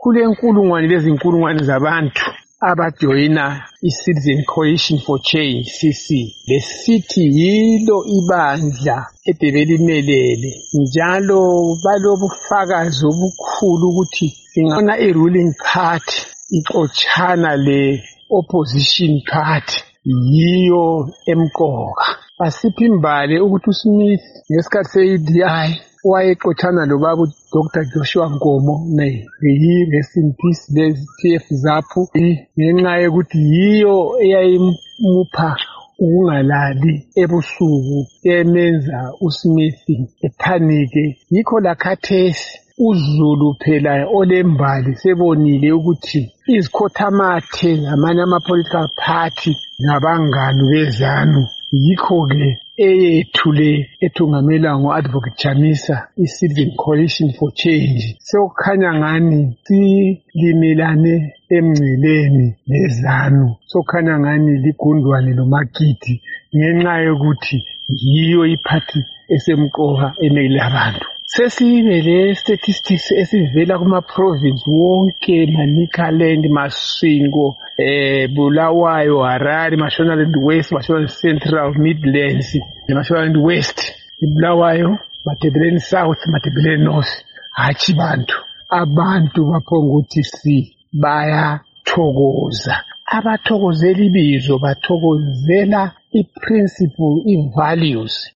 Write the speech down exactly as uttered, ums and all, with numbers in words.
kulenkulungwane lezinkulungwane zabantu abajoyina i-Citizen Coalition for Change, C C. Lesithi yilo ibandla ede belimelele, njalo balobufakazi obukhulu ukuthi singabona i-ruling party ixotshana le-opposition party yiyo emqoka. Basipha imbali ukuthi uSmith ngesikhathi se-U D I wayexotshana lobaba Doctor Joshua Nkomo, may he rest in peace, le-T F ZAPU, ngenxa yokuthi yiyo eyayimupha ukungalali ebusuku emenza uSmith ephanike. Yikho lakhathesi uZulu phela olembali sebonile ukuthi izikhothamathe zamanye ama-political party nabangani bezanu. Yikho-ke eyethu le ethungamela ngo-Advocate Chamisa, i-Citizen Coalition for Change, sekukhanya ngani silimelane emngceleni lezanu, sokukhanya ngani ligundwane loMagidi ngenxa yokuthi yiyo iphathi esemqoka emele abantu. Sesibe le-statistics esivela kuma-province wonke, Manicaland, Masvingo, eh, Bulawayo, Harare, Mashonaland West, Mashonaland Central, Midlands, Mashonaland West, Bulawayo, Matabeleland South, Matabeleland North. Hachi bantu, abantu baphonguthi si bayathokoza. Abathokozela ibizo bathokozela i-principle, i-values